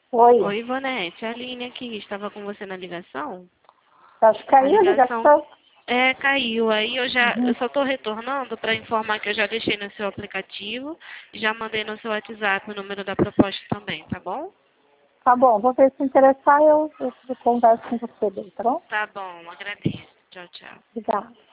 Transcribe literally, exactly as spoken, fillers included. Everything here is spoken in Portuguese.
Oi. Oi, Ivonete, a Aline aqui, estava com você na ligação? Acho que A caiu a ligação ligação. é, caiu. Aí eu já, Uhum. eu só estou retornando para informar que eu já deixei no seu aplicativo e já mandei no seu WhatsApp o número da proposta também, tá bom? Tá bom, vou ver se interessar, eu, eu converso com você daí, tá bom? Tá bom, agradeço. Tchau, tchau. Obrigada.